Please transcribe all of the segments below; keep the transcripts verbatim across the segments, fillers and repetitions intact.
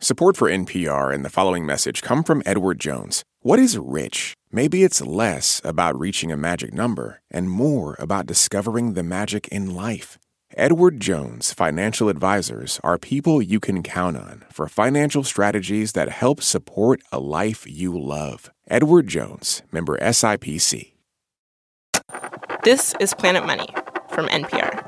Support for N P R and the following message come from Edward Jones. What is rich? Maybe it's less about reaching a magic number and more about discovering the magic in life. Edward Jones Financial Advisors are people you can count on for financial strategies that help support a life you love. Edward Jones, member S I P C. This is Planet Money from N P R.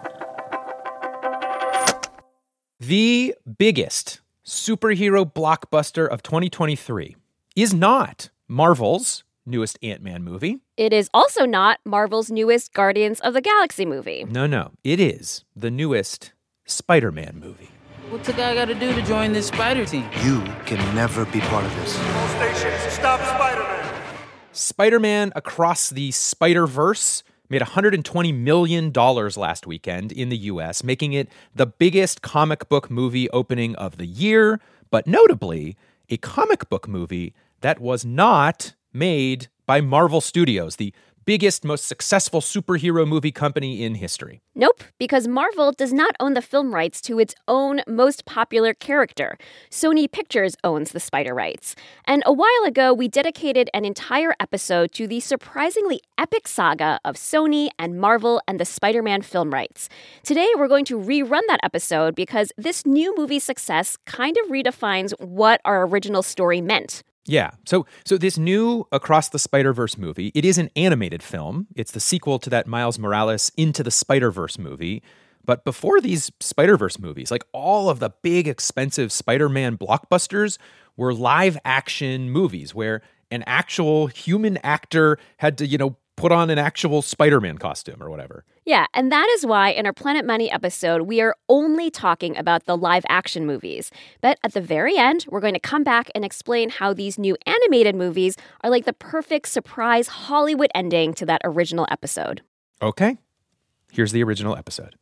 The biggest superhero blockbuster of twenty twenty-three is not Marvel's newest Ant-Man movie. It is also not Marvel's newest Guardians of the Galaxy movie. No, no. It is the newest Spider-Man movie. What's a guy got to do to join this spider team? You can never be part of this. All stations, stop Spider-Man. Spider-Man Across the Spider-Verse made one hundred twenty million dollars last weekend in the U S, making it the biggest comic book movie opening of the year, but notably, a comic book movie that was not made by Marvel Studios, the biggest, most successful superhero movie company in history. Nope, because Marvel does not own the film rights to its own most popular character. Sony Pictures owns the spider rights. And a while ago, we dedicated an entire episode to the surprisingly epic saga of Sony and Marvel and the Spider-Man film rights. Today, we're going to rerun that episode because this new movie's success kind of redefines what our original story meant. Yeah. So so this new Across the Spider-Verse movie, it is an animated film. It's the sequel to that Miles Morales Into the Spider-Verse movie. But before these Spider-Verse movies, like all of the big, expensive Spider-Man blockbusters were live-action movies where an actual human actor had to, you know, put on an actual Spider-Man costume or whatever. Yeah, and that is why in our Planet Money episode, we are only talking about the live-action movies. But at the very end, we're going to come back and explain how these new animated movies are like the perfect surprise Hollywood ending to that original episode. Okay, here's the original episode.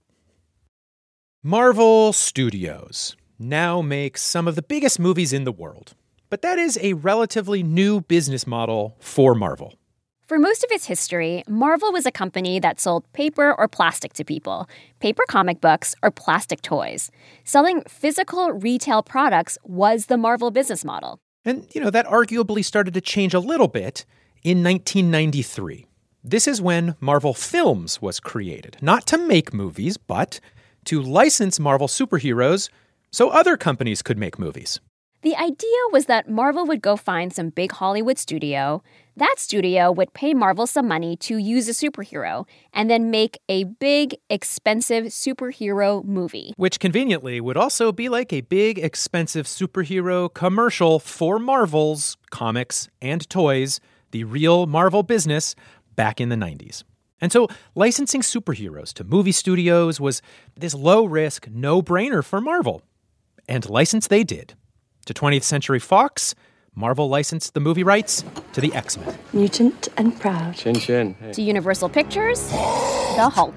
Marvel Studios now makes some of the biggest movies in the world. But that is a relatively new business model for Marvel. For most of its history, Marvel was a company that sold paper or plastic to people, paper comic books or plastic toys. Selling physical retail products was the Marvel business model. And, you know, that arguably started to change a little bit in nineteen ninety-three. This is when Marvel Films was created, not to make movies, but to license Marvel superheroes so other companies could make movies. The idea was that Marvel would go find some big Hollywood studio. That studio would pay Marvel some money to use a superhero and then make a big, expensive superhero movie. Which conveniently would also be like a big, expensive superhero commercial for Marvel's comics and toys, the real Marvel business, back in the nineties. And so licensing superheroes to movie studios was this low-risk, no-brainer for Marvel. And license they did. To twentieth Century Fox, Marvel licensed the movie rights to the X-Men. Mutant and proud. Chin chin. Hey. To Universal Pictures, the Hulk.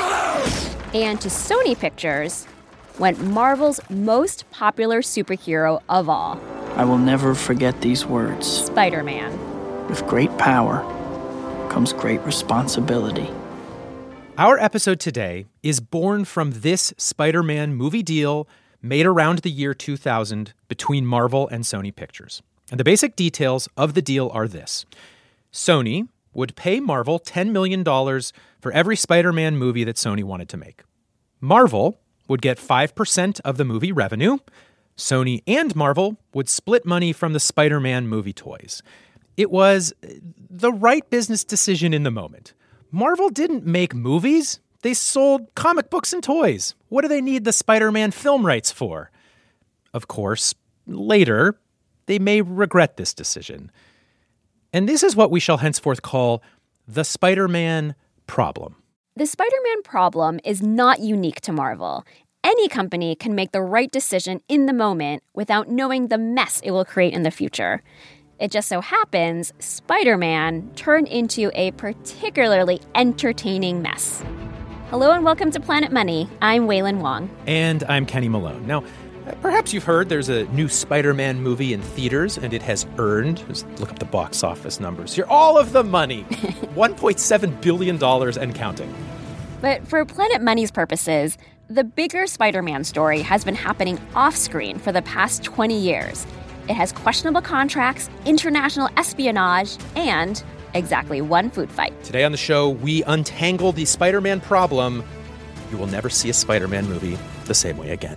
And to Sony Pictures went Marvel's most popular superhero of all. I will never forget these words. Spider-Man. With great power comes great responsibility. Our episode today is born from this Spider-Man movie deal made around the year two thousand between Marvel and Sony Pictures. And the basic details of the deal are this. Sony would pay Marvel ten million dollars for every Spider-Man movie that Sony wanted to make. Marvel would get five percent of the movie revenue. Sony and Marvel would split money from the Spider-Man movie toys. It was the right business decision in the moment. Marvel didn't make movies. They sold comic books and toys. What do they need the Spider-Man film rights for? Of course, later, they may regret this decision. And this is what we shall henceforth call the Spider-Man problem. The Spider-Man problem is not unique to Marvel. Any company can make the right decision in the moment without knowing the mess it will create in the future. It just so happens Spider-Man turned into a particularly entertaining mess. Hello and welcome to Planet Money. I'm Waylon Wong. And I'm Kenny Malone. Now, perhaps you've heard there's a new Spider-Man movie in theaters, and it has earned, just look up the box office numbers here, all of the money, one point seven billion dollars and counting. But for Planet Money's purposes, the bigger Spider-Man story has been happening off-screen for the past twenty years. It has questionable contracts, international espionage, and exactly one food fight. Today on the show, we untangle the Spider-Man problem. You will never see a Spider-Man movie the same way again.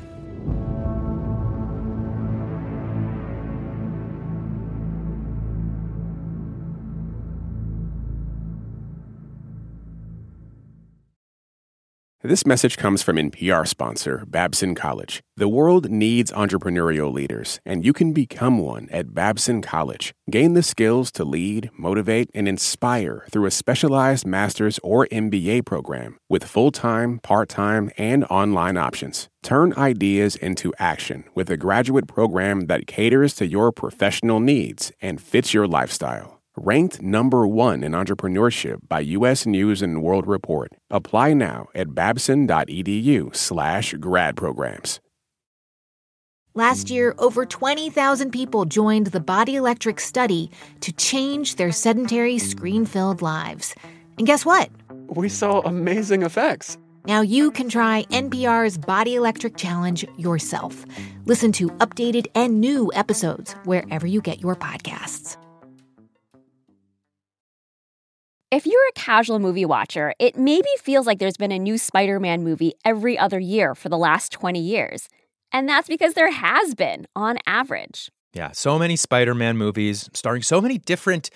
This message comes from N P R sponsor Babson College. The world needs entrepreneurial leaders, and you can become one at Babson College. Gain the skills to lead, motivate, and inspire through a specialized master's or M B A program with full-time, part-time, and online options. Turn ideas into action with a graduate program that caters to your professional needs and fits your lifestyle. Ranked number one in entrepreneurship by U S News and World Report. Apply now at babson.edu slash grad programs. Last year, over twenty thousand people joined the Body Electric study to change their sedentary, screen-filled lives. And guess what? We saw amazing effects. Now you can try N P R's Body Electric Challenge yourself. Listen to updated and new episodes wherever you get your podcasts. If you're a casual movie watcher, it maybe feels like there's been a new Spider-Man movie every other year for the last twenty years. And that's because there has been, on average. Yeah, so many Spider-Man movies starring so many different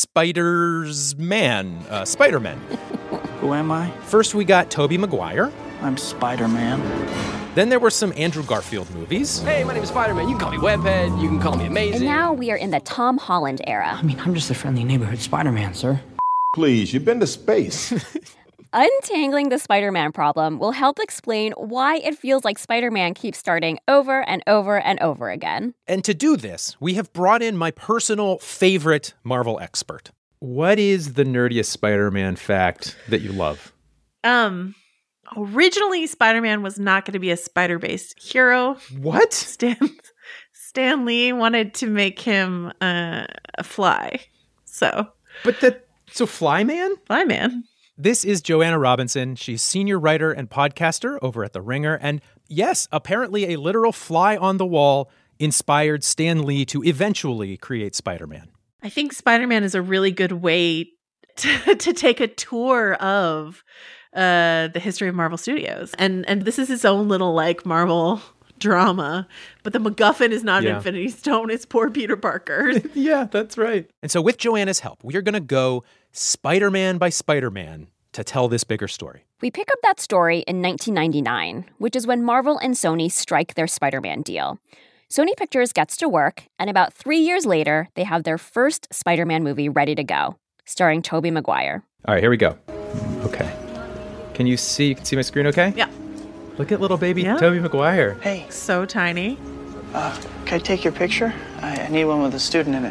Spiders-Man, uh, Spider-Men. Who am I? First, we got Tobey Maguire. I'm Spider-Man. Then there were some Andrew Garfield movies. Hey, my name is Spider-Man. You can call me Webhead. You can call me Amazing. And now we are in the Tom Holland era. I mean, I'm just a friendly neighborhood Spider-Man, sir. Please, you've been to space. Untangling the Spider-Man problem will help explain why it feels like Spider-Man keeps starting over and over and over again. And to do this, we have brought in my personal favorite Marvel expert. What is the nerdiest Spider-Man fact that you love? Um, originally, Spider-Man was not going to be a spider-based hero. What? Stan, Stan Lee wanted to make him uh, a fly. So, But the... So Flyman? Flyman. This is Joanna Robinson. She's senior writer and podcaster over at The Ringer. And yes, apparently a literal fly on the wall inspired Stan Lee to eventually create Spider-Man. I think Spider-Man is a really good way to, to take a tour of uh, the history of Marvel Studios. And and this is its own little like Marvel drama, but the MacGuffin is not yeah. an Infinity Stone, it's poor Peter Parker. Yeah, that's right. And so with Joanna's help, we are going to go Spider-Man by Spider-Man to tell this bigger story. We pick up that story in nineteen ninety-nine, which is when Marvel and Sony strike their Spider-Man deal. Sony Pictures gets to work, and about three years later, they have their first Spider-Man movie ready to go, starring Tobey Maguire. All right, here we go. Okay. Can you see, you can see my screen okay? Yeah. Look at little baby yeah. Tobey Maguire. Hey. So tiny. Uh, can I take your picture? I, I need one with a student in it.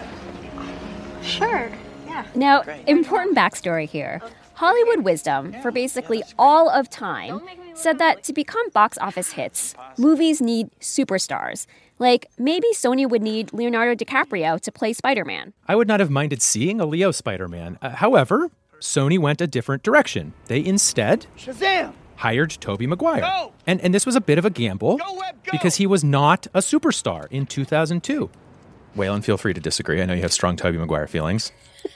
Sure. Yeah. Now, Great. Important backstory here. Hollywood Wisdom, for basically all of time, said that to become box office hits, movies need superstars. Like, maybe Sony would need Leonardo DiCaprio to play Spider-Man. I would not have minded seeing a Leo Spider-Man. Uh, however, Sony went a different direction. They instead... Shazam! hired Tobey Maguire. Go! And and this was a bit of a gamble go, Web, go! because he was not a superstar in two thousand two. Waylon, feel free to disagree. I know you have strong Tobey Maguire feelings.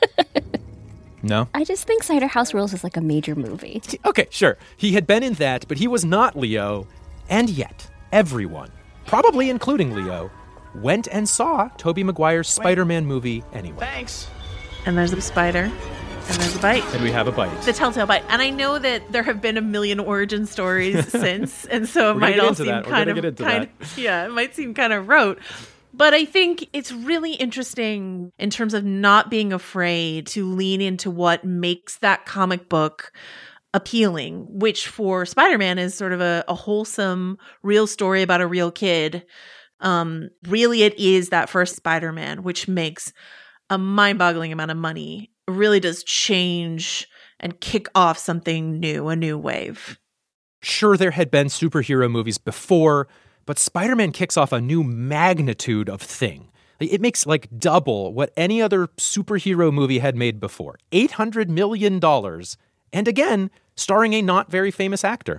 No? I just think Cider House Rules is like a major movie. Okay, sure. He had been in that, but he was not Leo. And yet, everyone, probably including Leo, went and saw Tobey Maguire's Spider-Man movie anyway. Thanks. And there's a spider. And there's a bite. And we have a bite. The telltale bite. And I know that there have been a million origin stories since, and so it We're might all seem that. kind of, kind of, yeah, it might seem kind of rote. But I think it's really interesting in terms of not being afraid to lean into what makes that comic book appealing, which for Spider-Man is sort of a, a wholesome, real story about a real kid. Um, really, it is that first Spider-Man, which makes a mind-boggling amount of money. It really does change and kick off something new, a new wave. Sure, there had been superhero movies before, but Spider-Man kicks off a new magnitude of thing. It makes like double what any other superhero movie had made before. eight hundred million dollars. And again, starring a not very famous actor.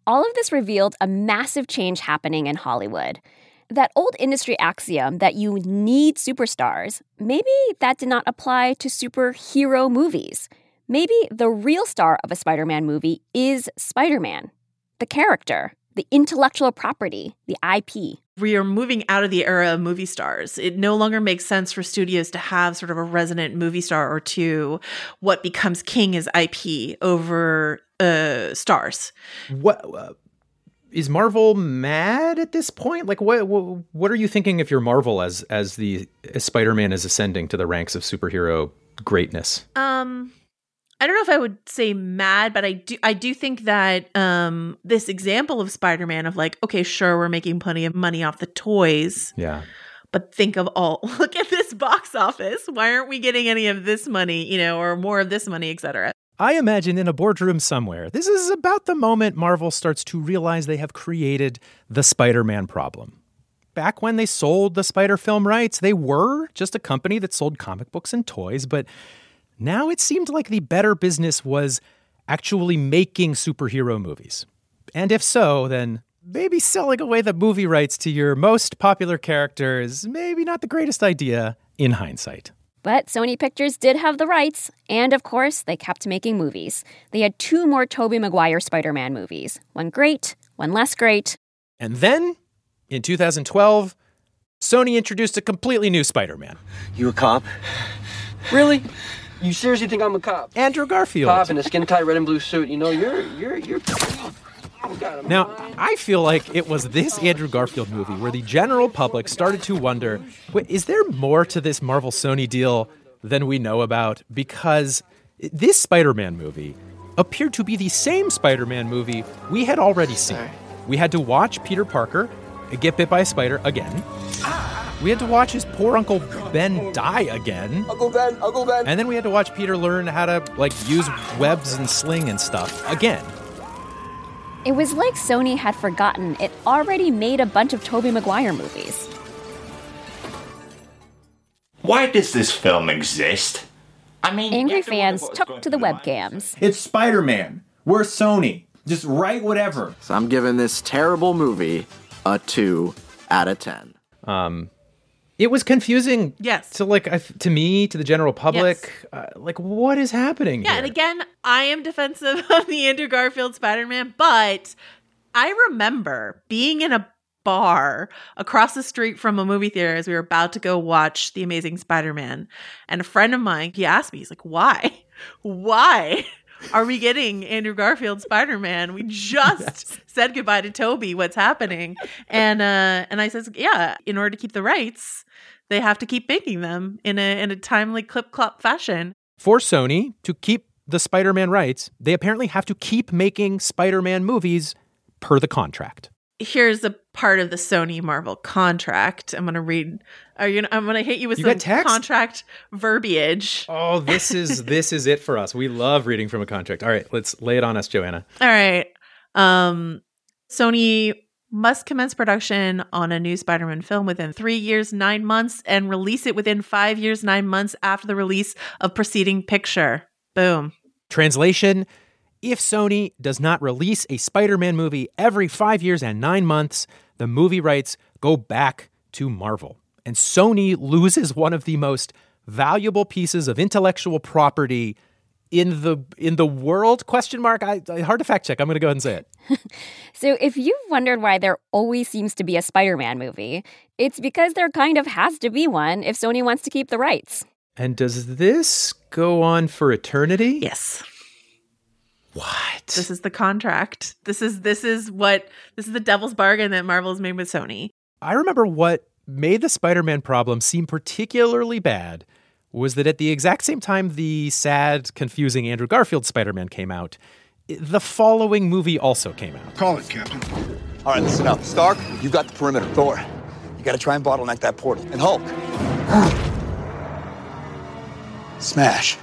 All of this revealed a massive change happening in Hollywood. That old industry axiom that you need superstars, maybe that did not apply to superhero movies. Maybe the real star of a Spider-Man movie is Spider-Man, the character, the intellectual property, the I P. We are moving out of the era of movie stars. It no longer makes sense for studios to have sort of a resident movie star or two. What becomes king is I P over uh, stars. What uh, is Marvel mad at this point? Like, what, what what are you thinking if you're Marvel as as the as Spider-Man is ascending to the ranks of superhero greatness? Um. I don't know if I would say mad, but I do I do think that um, this example of Spider-Man of like, okay, sure, we're making plenty of money off the toys. Yeah. But think of all, look at this box office. Why aren't we getting any of this money, you know, or more of this money, et cetera? I imagine in a boardroom somewhere, this is about the moment Marvel starts to realize they have created the Spider-Man problem. Back when they sold the Spider film rights, they were just a company that sold comic books and toys, but now it seemed like the better business was actually making superhero movies. And if so, then maybe selling away the movie rights to your most popular character is maybe not the greatest idea in hindsight. But Sony Pictures did have the rights, and of course, they kept making movies. They had two more Tobey Maguire Spider-Man movies. One great, one less great. And then, in two thousand twelve, Sony introduced a completely new Spider-Man. You a cop? Really? You seriously think I'm a cop? Andrew Garfield. Cop in a skin-tight red and blue suit. You know, you're, you're, you're... Now, I feel like it was this Andrew Garfield movie where the general public started to wonder, wait, is there more to this Marvel-Sony deal than we know about? Because this Spider-Man movie appeared to be the same Spider-Man movie we had already seen. We had to watch Peter Parker get bit by a spider again. We had to watch his poor Uncle Ben die again. Uncle Ben, Uncle Ben. And then we had to watch Peter learn how to, like, use webs and sling and stuff again. It was like Sony had forgotten it already made a bunch of Tobey Maguire movies. Why does this film exist? I mean, angry fans took to the webcams. It's Spider-Man. We're Sony. Just write whatever. So I'm giving this terrible movie a two out of ten. Um... It was confusing, yes, to like to me, to the general public. Yes. Uh, like, what is happening? Yeah, here? And again, I am defensive of the Andrew Garfield Spider-Man, but I remember being in a bar across the street from a movie theater as we were about to go watch The Amazing Spider-Man, and a friend of mine, he asked me, he's like, "Why, why are we getting Andrew Garfield Spider-Man? We just yes. said goodbye to Tobey. What's happening?" And uh, and I says, "Yeah, in order to keep the rights, they have to keep making them in a in a timely clip-clop fashion." For Sony to keep the Spider-Man rights, they apparently have to keep making Spider-Man movies per the contract. Here's a part of the Sony Marvel contract. I'm going to read. Are you? I'm going to hit you with you some contract verbiage. Oh, this is this is it for us. We love reading from a contract. All right, let's lay it on us, Joanna. All right. Um, Sony must commence production on a new Spider-Man film within three years, nine months, and release it within five years, nine months after the release of preceding picture. Boom. Translation: if Sony does not release a Spider-Man movie every five years and nine months, the movie rights go back to Marvel. And Sony loses one of the most valuable pieces of intellectual property in the in the world? Question mark. I, I hard to fact check. I'm going to go ahead and say it. So if you've wondered why there always seems to be a Spider-Man movie, it's because there kind of has to be one if Sony wants to keep the rights. And does this go on for eternity? Yes. What? This is the contract. This is this is what this is the devil's bargain that Marvel has made with Sony. I remember what made the Spider-Man problem seem particularly bad was that at the exact same time the sad, confusing Andrew Garfield Spider-Man came out, the following movie also came out. Call it, Captain. All right, listen up. Stark, you got the perimeter. Thor, you got to try and bottleneck that portal. And Hulk, smash.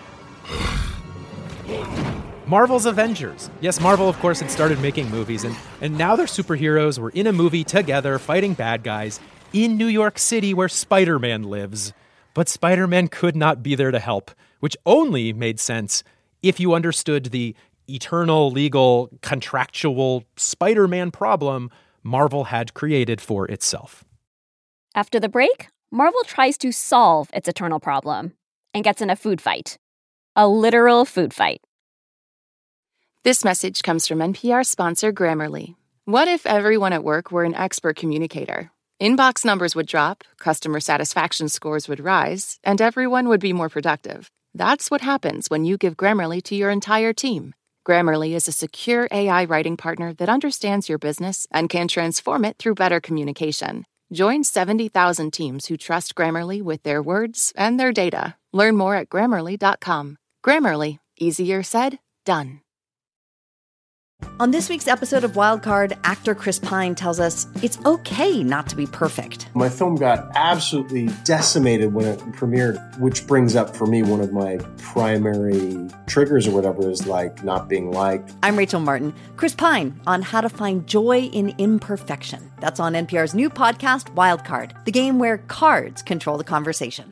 Marvel's Avengers. Yes, Marvel, of course, had started making movies, and, and now their superheroes were in a movie together fighting bad guys in New York City where Spider-Man lives. But Spider-Man could not be there to help, which only made sense if you understood the eternal, legal, contractual Spider-Man problem Marvel had created for itself. After the break, Marvel tries to solve its eternal problem and gets in a food fight. A literal food fight. This message comes from N P R sponsor Grammarly. What if everyone at work were an expert communicator? Inbox numbers would drop, customer satisfaction scores would rise, and everyone would be more productive. That's what happens when you give Grammarly to your entire team. Grammarly is a secure A I writing partner that understands your business and can transform it through better communication. Join seventy thousand teams who trust Grammarly with their words and their data. Learn more at Grammarly dot com. Grammarly. Easier said, done. On this week's episode of Wildcard, actor Chris Pine tells us it's okay not to be perfect. My film got absolutely decimated when it premiered, which brings up for me one of my primary triggers or whatever is like not being liked. I'm Rachel Martin. Chris Pine on how to find joy in imperfection. That's on N P R's new podcast, Wildcard, the game where cards control the conversation.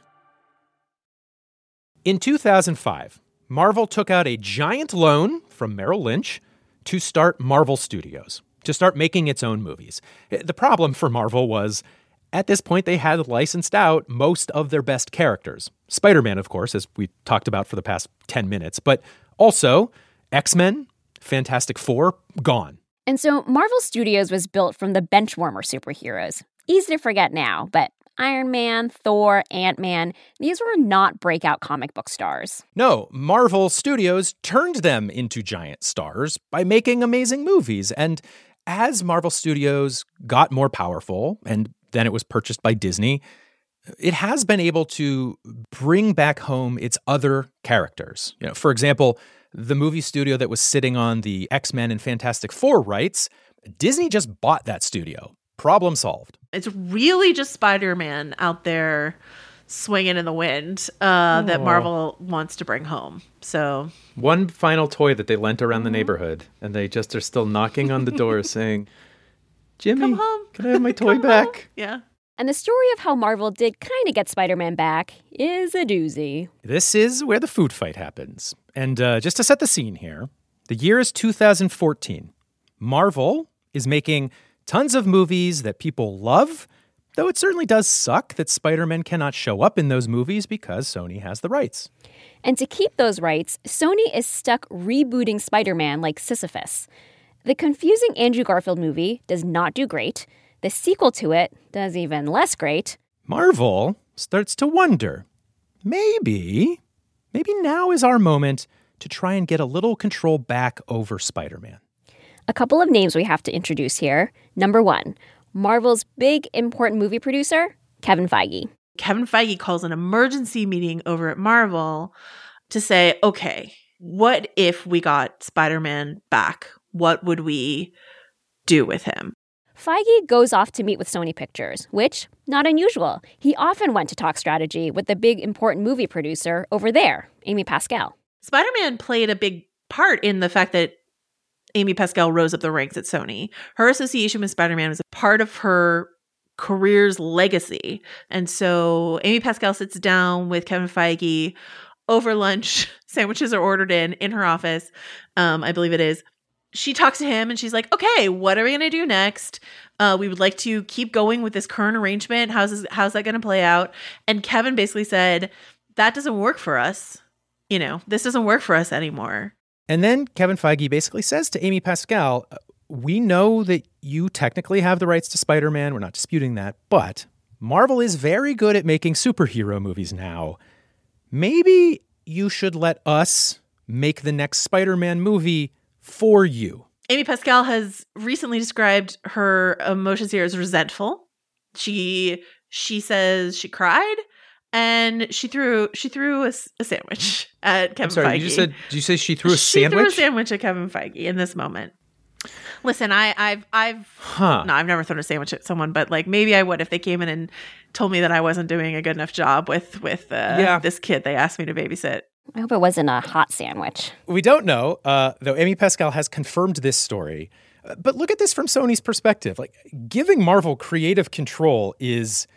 In two thousand five, Marvel took out a giant loan from Merrill Lynch to start Marvel Studios, to start making its own movies. The problem for Marvel was, at this point, they had licensed out most of their best characters. Spider-Man, of course, as we talked about for the past ten minutes, but also X-Men, Fantastic Four, gone. And so Marvel Studios was built from the benchwarmer superheroes. Easy to forget now, but Iron Man, Thor, Ant-Man, these were not breakout comic book stars. No, Marvel Studios turned them into giant stars by making amazing movies. And as Marvel Studios got more powerful, and then it was purchased by Disney, it has been able to bring back home its other characters. You know, for example, the movie studio that was sitting on the X-Men and Fantastic Four rights, Disney just bought that studio. Problem solved. It's really just Spider-Man out there swinging in the wind uh, that Marvel wants to bring home. So one final toy that they lent around the neighborhood, and they just are still knocking on the door saying, Jimmy, come home. Can I have my toy back? Home. Yeah. And the story of how Marvel did kind of get Spider-Man back is a doozy. This is where the food fight happens. And uh, just to set the scene here, the year is two thousand fourteen. Marvel is making tons of movies that people love, though it certainly does suck that Spider-Man cannot show up in those movies because Sony has the rights. And to keep those rights, Sony is stuck rebooting Spider-Man like Sisyphus. The confusing Andrew Garfield movie does not do great. The sequel to it does even less great. Marvel starts to wonder, maybe, maybe now is our moment to try and get a little control back over Spider-Man. A couple of names we have to introduce here. Number one, Marvel's big, important movie producer, Kevin Feige. Kevin Feige calls an emergency meeting over at Marvel to say, okay, what if we got Spider-Man back? What would we do with him? Feige goes off to meet with Sony Pictures, which, not unusual. He often went to talk strategy with the big, important movie producer over there, Amy Pascal. Spider-Man played a big part in the fact that Amy Pascal rose up the ranks at Sony. Her association with Spider-Man was a part of her career's legacy. And so Amy Pascal sits down with Kevin Feige over lunch. Sandwiches are ordered in, in her office, um, I believe it is. She talks to him and she's like, okay, what are we going to do next? Uh, we would like to keep going with this current arrangement. How's this, how's that going to play out? And Kevin basically said, that doesn't work for us. You know, this doesn't work for us anymore. And then Kevin Feige basically says to Amy Pascal, we know that you technically have the rights to Spider-Man. We're not disputing that. But Marvel is very good at making superhero movies now. Maybe you should let us make the next Spider-Man movie for you. Amy Pascal has recently described her emotions here as resentful. She she says she cried. And she threw she threw a, a sandwich at Kevin I'm sorry, Feige. You said, did you say she threw a she sandwich? She threw a sandwich at Kevin Feige in this moment. Listen, I, I've I've huh. no, I've never thrown a sandwich at someone, but like maybe I would if they came in and told me that I wasn't doing a good enough job with with uh, yeah. this kid they asked me to babysit. I hope it wasn't a hot sandwich. We don't know, uh, though Amy Pascal has confirmed this story. Uh, but look at this from Sony's perspective. Like, giving Marvel creative control is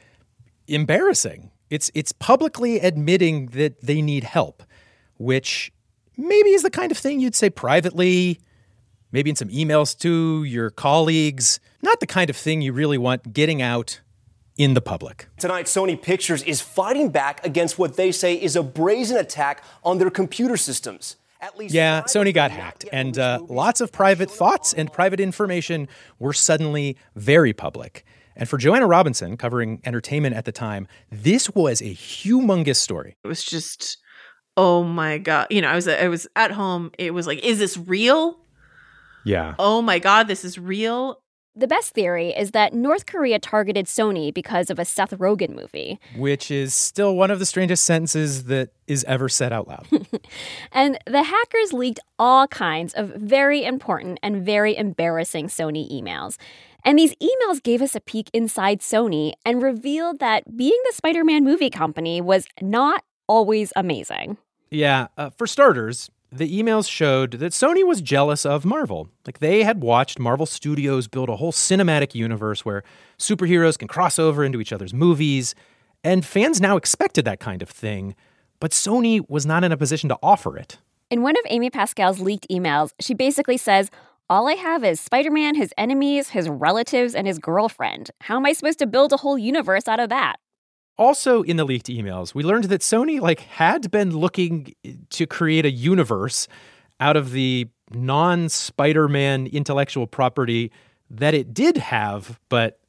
embarrassing. It's it's publicly admitting that they need help, which maybe is the kind of thing you'd say privately, maybe in some emails to your colleagues, not the kind of thing you really want getting out in the public. Tonight, Sony Pictures is fighting back against what they say is a brazen attack on their computer systems. At least yeah, Sony got hacked, and uh, lots of private thoughts and private information were suddenly very public. And for Joanna Robinson, covering entertainment at the time, this was a humongous story. It was just, oh my God. You know, I was I was at home. It was like, is this real? Yeah. Oh my God, this is real. The best theory is that North Korea targeted Sony because of a Seth Rogen movie. Which is still one of the strangest sentences that is ever said out loud. And the hackers leaked all kinds of very important and very embarrassing Sony emails. And these emails gave us a peek inside Sony and revealed that being the Spider-Man movie company was not always amazing. Yeah, uh, for starters, the emails showed that Sony was jealous of Marvel. Like, they had watched Marvel Studios build a whole cinematic universe where superheroes can cross over into each other's movies, and fans now expected that kind of thing, but Sony was not in a position to offer it. In one of Amy Pascal's leaked emails, she basically says, all I have is Spider-Man, his enemies, his relatives, and his girlfriend. How am I supposed to build a whole universe out of that? Also in the leaked emails, we learned that Sony like had been looking to create a universe out of the non-Spider-Man intellectual property that it did have, but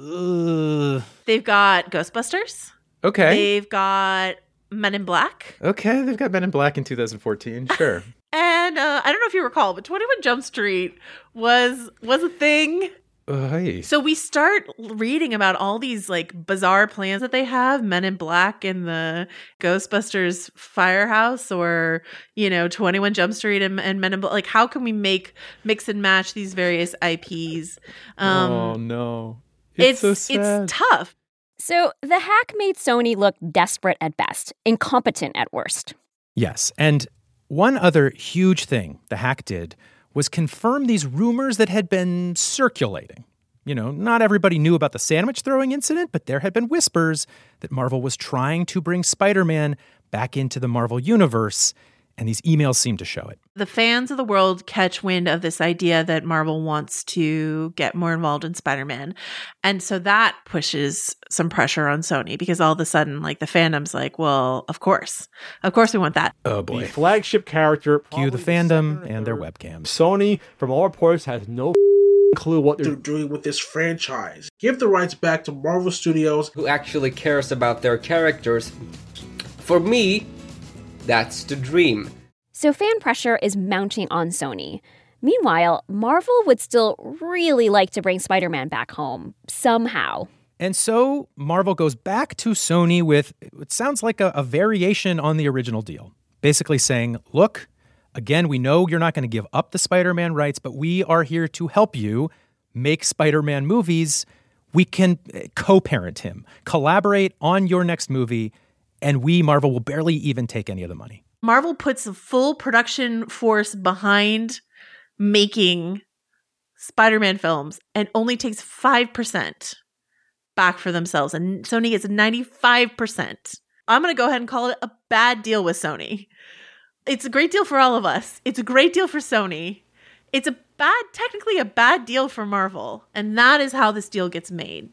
uh... they've got Ghostbusters. Okay. They've got Men in Black. Okay, they've got Men in Black in two thousand fourteen. Sure. And uh, I don't know if you recall, but twenty-one Jump Street was was a thing. Uh, hey. So we start reading about all these like bizarre plans that they have, Men in Black in the Ghostbusters firehouse, or, you know, twenty-one Jump Street and, and Men in Black. Like, how can we make mix and match these various I Ps? Um, oh, no. It's, it's so sad. It's tough. So the hack made Sony look desperate at best, incompetent at worst. Yes. And one other huge thing the hack did was confirm these rumors that had been circulating. You know, not everybody knew about the sandwich throwing incident, but there had been whispers that Marvel was trying to bring Spider-Man back into the Marvel universe, and these emails seemed to show it. The fans of the world catch wind of this idea that Marvel wants to get more involved in Spider-Man. And so that pushes some pressure on Sony, because all of a sudden, like, the fandom's like, well, of course. Of course we want that. Oh, boy. The flagship character. Cue the fandom and their webcams. Sony, from all reports, has no clue what they're doing with this franchise. Give the rights back to Marvel Studios, who actually cares about their characters. For me, that's the dream. So fan pressure is mounting on Sony. Meanwhile, Marvel would still really like to bring Spider-Man back home, somehow. And so Marvel goes back to Sony with, it sounds like a, a variation on the original deal. Basically saying, look, again, we know you're not going to give up the Spider-Man rights, but we are here to help you make Spider-Man movies. We can co-parent him, collaborate on your next movie, and we, Marvel, will barely even take any of the money. Marvel puts a full production force behind making Spider-Man films and only takes five percent back for themselves. And Sony gets ninety-five percent. I'm going to go ahead and call it a bad deal with Sony. It's a great deal for all of us. It's a great deal for Sony. It's a bad, technically a bad deal for Marvel. And that is how this deal gets made,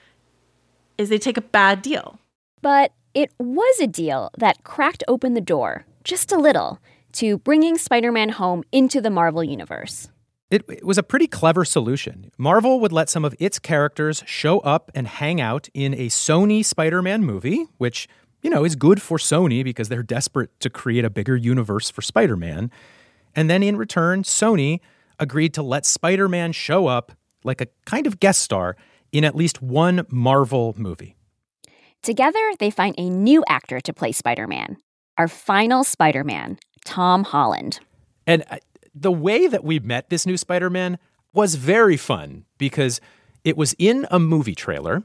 is they take a bad deal. But it was a deal that cracked open the door, just a little, to bringing Spider-Man home into the Marvel universe. It, it was a pretty clever solution. Marvel would let some of its characters show up and hang out in a Sony Spider-Man movie, which, you know, is good for Sony because they're desperate to create a bigger universe for Spider-Man. And then in return, Sony agreed to let Spider-Man show up like a kind of guest star in at least one Marvel movie. Together, they find a new actor to play Spider-Man. Our final Spider-Man, Tom Holland. And the way that we met this new Spider-Man was very fun because it was in a movie trailer.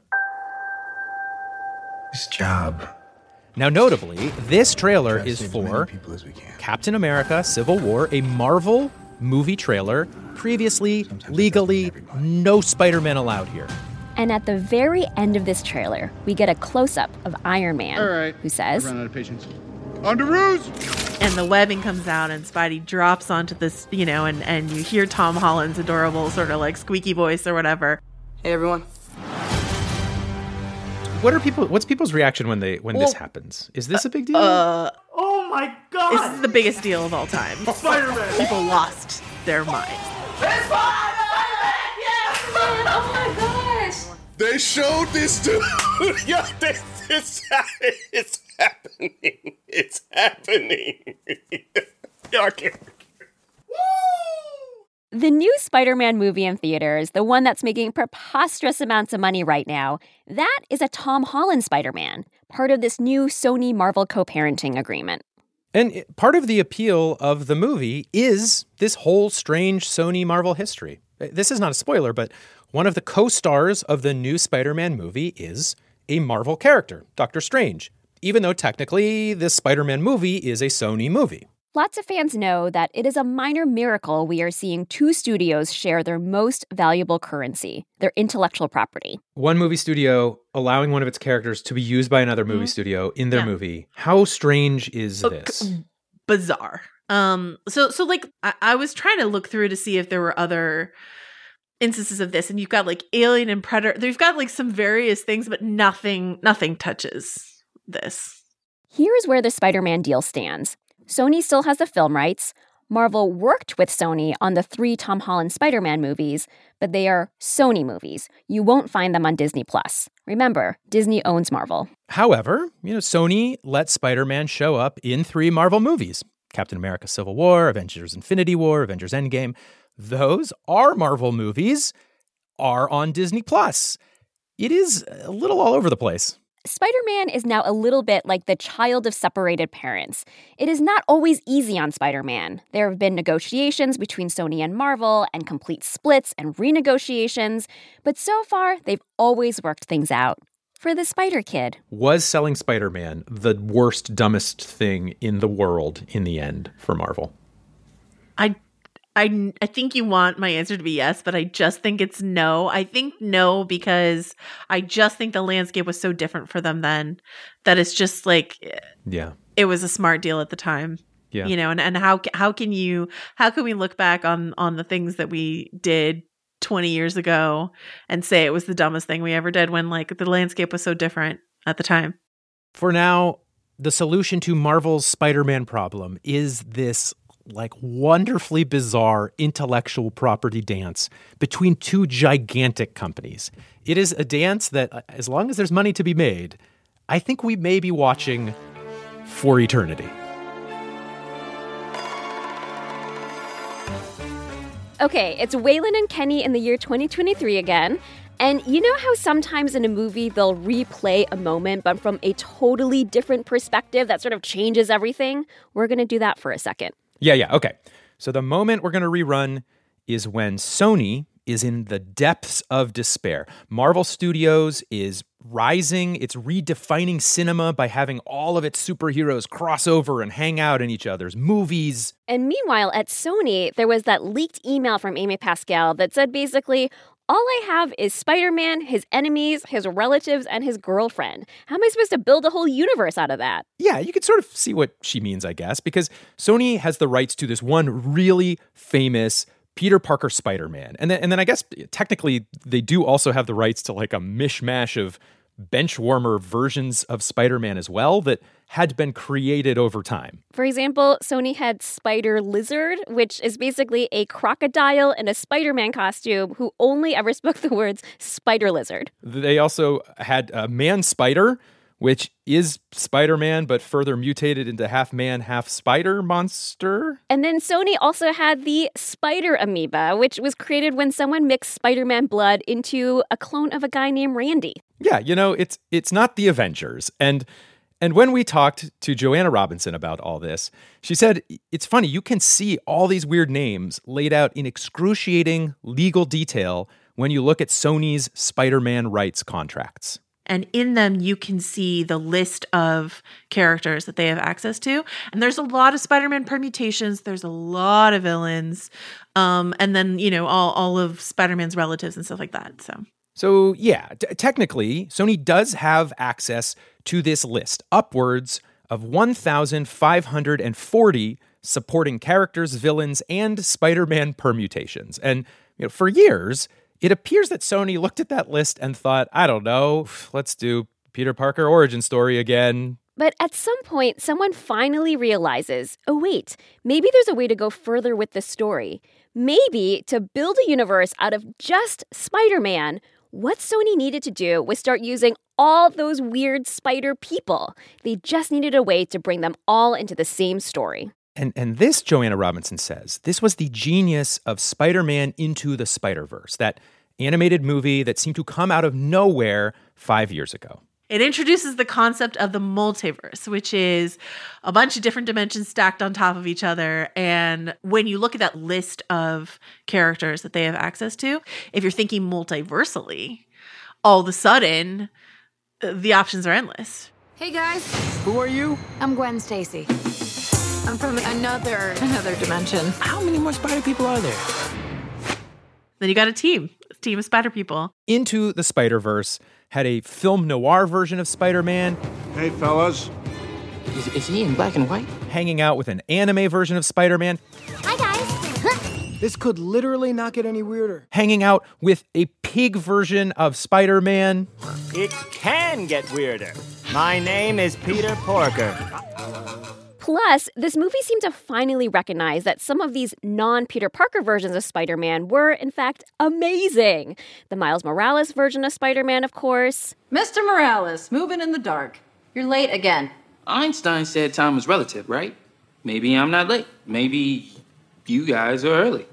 This job. Now, notably, this trailer is for Captain America Civil War, a Marvel movie trailer. Previously, legally, no Spider-Man allowed here. And at the very end of this trailer, we get a close-up of Iron Man, All right. who says, I ran out of patience. On to Ruse! and the webbing comes out and Spidey drops onto this, you know, and, and you hear Tom Holland's adorable sort of like squeaky voice or whatever. Hey, everyone. What are people, what's people's reaction when they, when Well, this happens? Is this a big deal? Uh, Oh my god! this is the biggest deal of all time. Spider-Man! People lost their minds. Oh my gosh! They showed this to yo. This, it's, it's happening. It's happening. Y'all can't. The new Spider-Man movie in theaters, the one that's making preposterous amounts of money right now, that is a Tom Holland Spider-Man, part of this new Sony-Marvel co-parenting agreement. And it- part of the appeal of the movie is this whole strange Sony-Marvel history. This is not a spoiler, but one of the co-stars of the new Spider-Man movie is a Marvel character, Doctor Strange, even though technically this Spider-Man movie is a Sony movie. Lots of fans know that it is a minor miracle we are seeing two studios share their most valuable currency, their intellectual property. One movie studio allowing one of its characters to be used by another movie Mhm. studio in their Yeah. movie. How strange is Oh, this? Bizarre. Um, so so like I, I was trying to look through to see if there were other instances of this, and you've got like Alien and Predator. They've got like some various things, but nothing nothing touches this. Here's where the Spider-Man deal stands. Sony still has the film rights. Marvel worked with Sony on the three Tom Holland Spider-Man movies, but they are Sony movies. You won't find them on Disney Plus. Remember, Disney owns Marvel. However, you know, Sony let Spider-Man show up in three Marvel movies. Captain America Civil War, Avengers Infinity War, Avengers Endgame. Those are Marvel movies, are on Disney Plus. It is a little all over the place. Spider-Man is now a little bit like the child of separated parents. It is not always easy on Spider-Man. There have been negotiations between Sony and Marvel, and complete splits and renegotiations, but so far, they've always worked things out. For the Spider-Kid. Was selling Spider-Man the worst, dumbest thing in the world in the end for Marvel? I I I think you want my answer to be yes, but I just think it's no. I think no because I just think the landscape was so different for them then that it's just like Yeah. it was a smart deal at the time. Yeah. You know, and, and how how can you how can we look back on on the things that we did twenty years ago and say it was the dumbest thing we ever did when like the landscape was so different at the time? For now, the solution to Marvel's Spider-Man problem is this like wonderfully bizarre intellectual property dance between two gigantic companies. It is a dance that, as long as there's money to be made, I think we may be watching for eternity. Okay, it's Waylon and Kenny in the year twenty twenty-three again. And you know how sometimes in a movie they'll replay a moment, but from a totally different perspective that sort of changes everything? We're going to do that for a second. Yeah, yeah, okay. So the moment we're going to rerun is when Sony is in the depths of despair. Marvel Studios is rising. It's redefining cinema by having all of its superheroes cross over and hang out in each other's movies. And meanwhile, at Sony, there was that leaked email from Amy Pascal that said basically, all I have is Spider-Man, his enemies, his relatives, and his girlfriend. How am I supposed to build a whole universe out of that? Yeah, you could sort of see what she means, I guess, because Sony has the rights to this one really famous Peter Parker Spider-Man. And then, and then I guess technically they do also have the rights to like a mishmash of benchwarmer versions of Spider-Man as well that had been created over time. For example, Sony had Spider Lizard, which is basically a crocodile in a Spider-Man costume who only ever spoke the words Spider Lizard. They also had a Man Spider, which is Spider-Man, but further mutated into half man, half spider monster. And then Sony also had the Spider Amoeba, which was created when someone mixed Spider-Man blood into a clone of a guy named Randy. Yeah, you know, it's it's not the Avengers. And and when we talked to Joanna Robinson about all this, she said, it's funny, you can see all these weird names laid out in excruciating legal detail when you look at Sony's Spider-Man rights contracts. And in them, you can see the list of characters that they have access to. And there's a lot of Spider-Man permutations. There's a lot of villains. Um, and then, you know, all, all of Spider-Man's relatives and stuff like that. So, so yeah, t- technically, Sony does have access to this list, upwards of one thousand five hundred forty supporting characters, villains, and Spider-Man permutations. And you know, for years, it appears that Sony looked at that list and thought, I don't know, let's do Peter Parker origin story again. But at some point, someone finally realizes, oh wait, maybe there's a way to go further with the story. Maybe to build a universe out of just Spider-Man, what Sony needed to do was start using all those weird spider people. They just needed a way to bring them all into the same story. And and this, Joanna Robinson says, this was the genius of Spider-Man Into the Spider-Verse, that animated movie that seemed to come out of nowhere five years ago. It introduces the concept of the multiverse, which is a bunch of different dimensions stacked on top of each other. And when you look at that list of characters that they have access to, if you're thinking multiversally, all of a sudden, the options are endless. Hey guys. Who are you? I'm Gwen Stacy. I'm from another another dimension. How many more spider people are there? Then you got a team, a team of spider people. Into the Spider-Verse had a film noir version of Spider-Man. Hey, fellas. Is, is he in black and white? Hanging out with an anime version of Spider-Man. Hi guys. This could literally not get any weirder. Hanging out with a pig version of Spider-Man. It can get weirder. My name is Peter Porker. Plus, this movie seemed to finally recognize that some of these non-Peter Parker versions of Spider-Man were, in fact, amazing. The Miles Morales version of Spider-Man, of course. Mister Morales, moving in the dark. You're late again. Einstein said time was relative, right? Maybe I'm not late. Maybe you guys are early.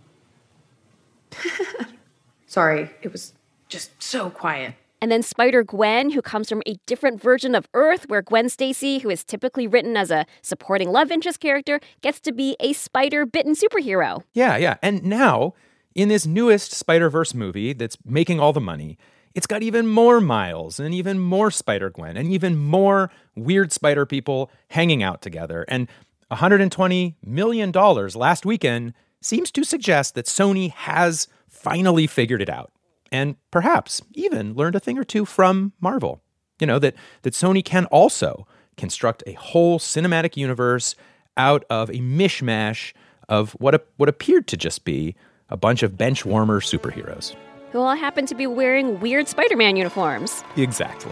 Sorry, it was just so quiet. And then Spider-Gwen, who comes from a different version of Earth, where Gwen Stacy, who is typically written as a supporting love interest character, gets to be a spider-bitten superhero. Yeah, yeah. And now, in this newest Spider-Verse movie that's making all the money, it's got even more Miles and even more Spider-Gwen and even more weird spider people hanging out together. And one hundred twenty million dollars last weekend seems to suggest that Sony has finally figured it out. And perhaps even learned a thing or two from Marvel. You know, that, that Sony can also construct a whole cinematic universe out of a mishmash of what a, what appeared to just be a bunch of bench warmer superheroes. Who all happen to be wearing weird Spider-Man uniforms. Exactly.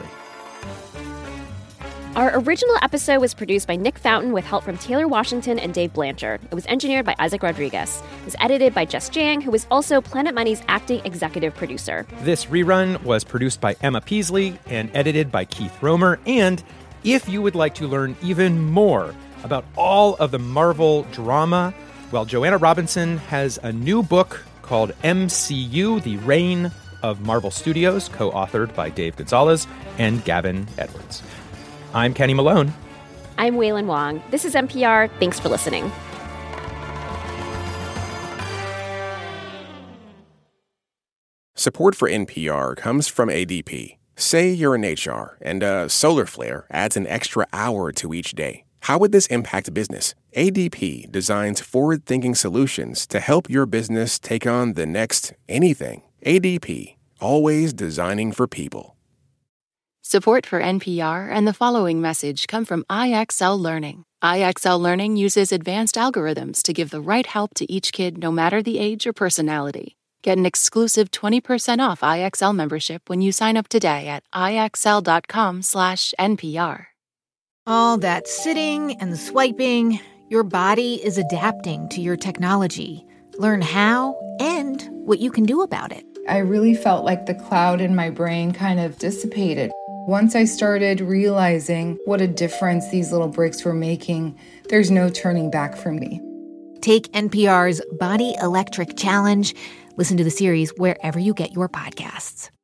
Our original episode was produced by Nick Fountain with help from Taylor Washington and Dave Blanchard. It was engineered by Isaac Rodriguez. It was edited by Jess Jang, who is also Planet Money's acting executive producer. This rerun was produced by Emma Peasley and edited by Keith Romer. And if you would like to learn even more about all of the Marvel drama, well, Joanna Robinson has a new book called M C U, The Reign of Marvel Studios, co-authored by Dave Gonzalez and Gavin Edwards. I'm Kenny Malone. I'm Waylon Wong. This is N P R. Thanks for listening. Support for N P R comes from A D P. Say you're in H R and a solar flare adds an extra hour to each day. How would this impact business? A D P designs forward-thinking solutions to help your business take on the next anything. A D P, always designing for people. Support for N P R and the following message come from I X L Learning. I X L Learning uses advanced algorithms to give the right help to each kid no matter the age or personality. Get an exclusive twenty percent off I X L membership when you sign up today at ixl.com slash NPR. All that sitting and swiping, your body is adapting to your technology. Learn how and what you can do about it. I really felt like the cloud in my brain kind of dissipated. Once I started realizing what a difference these little bricks were making, there's no turning back for me. Take N P R's Body Electric Challenge. Listen to the series wherever you get your podcasts.